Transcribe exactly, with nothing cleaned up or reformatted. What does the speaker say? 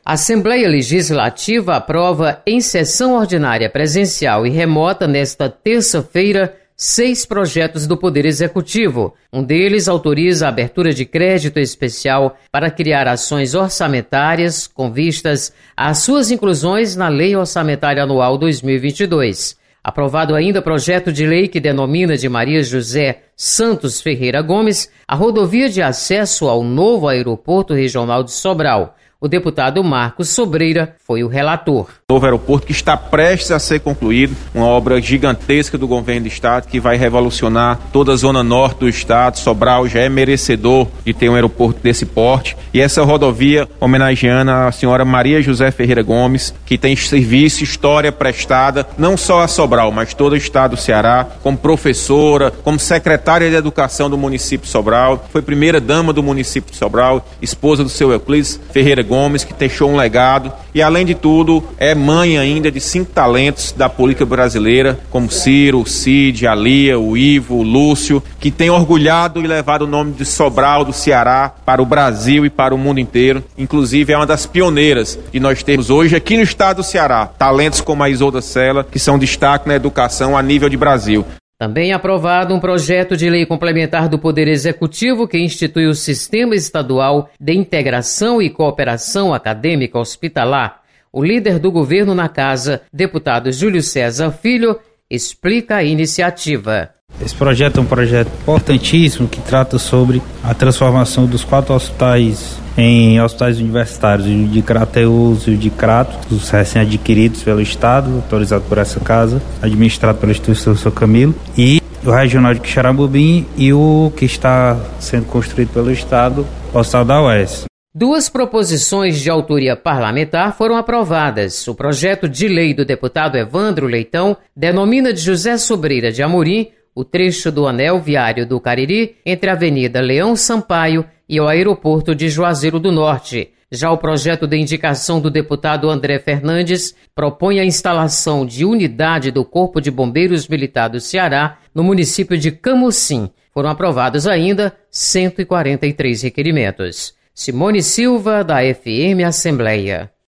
A Assembleia Legislativa aprova em sessão ordinária presencial e remota nesta terça-feira seis projetos do Poder Executivo. Um deles autoriza a abertura de crédito especial para criar ações orçamentárias com vistas às suas inclusões na Lei Orçamentária Anual dois mil e vinte e dois. Aprovado ainda projeto de lei que denomina de Maria José Santos Ferreira Gomes a rodovia de acesso ao novo aeroporto regional de Sobral. O deputado Marcos Sobreira foi o relator. Novo aeroporto que está prestes a ser concluído, uma obra gigantesca do governo do estado que vai revolucionar toda a zona norte do estado. Sobral já é merecedor de ter um aeroporto desse porte. E essa rodovia homenageando a senhora Maria José Ferreira Gomes, que tem serviço, história prestada, não só a Sobral, mas todo o estado do Ceará, como professora, como secretária de educação do município de Sobral, foi primeira dama do município de Sobral, esposa do seu Euclides Ferreira Gomes, que deixou um legado e, além de tudo, é mãe ainda de cinco talentos da política brasileira, como Ciro, o Cid, a Lia, o Ivo, o Lúcio, que tem orgulhado e levado o nome de Sobral, do Ceará, para o Brasil e para o mundo inteiro. Inclusive, é uma das pioneiras de nós termos hoje aqui no estado do Ceará talentos como a Isolda Sela, que são destaque na educação a nível de Brasil. Também aprovado um projeto de lei complementar do Poder Executivo que institui o Sistema Estadual de Integração e Cooperação Acadêmica Hospitalar. O líder do governo na casa, deputado Júlio César Filho, explica a iniciativa. Esse projeto é um projeto importantíssimo que trata sobre a transformação dos quatro hospitais em hospitais universitários, o de Crateús e o de Crato, os recém-adquiridos pelo Estado, autorizados por essa casa, administrado pela instituição São Camilo, e o regional de Quixeramobim e o que está sendo construído pelo Estado, o Hospital da U E S. Duas proposições de autoria parlamentar foram aprovadas. O projeto de lei do deputado Evandro Leitão denomina de José Sobreira de Amorim o trecho do anel viário do Cariri entre a Avenida Leão Sampaio e o aeroporto de Juazeiro do Norte. Já o projeto de indicação do deputado André Fernandes propõe a instalação de unidade do Corpo de Bombeiros Militar do Ceará no município de Camusim. Foram aprovados ainda cento e quarenta e três requerimentos. Simone Silva, da F M Assembleia.